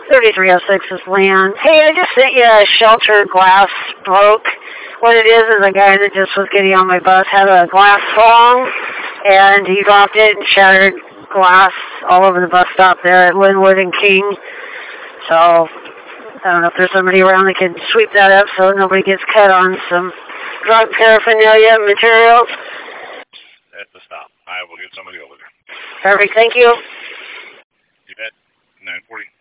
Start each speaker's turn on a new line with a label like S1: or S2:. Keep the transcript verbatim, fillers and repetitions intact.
S1: thirty-three oh six is Leon. Hey, I just sent you a shelter glass broke. What it is is a guy that just was getting on my bus had a glass fall, and he dropped it and shattered glass all over the bus stop there at Linwood and King. So, I don't know if there's somebody around that can sweep that up so nobody gets cut on some drug paraphernalia materials.
S2: At the stop. I will get somebody over there.
S1: Perfect, thank you.
S2: You bet. nine forty.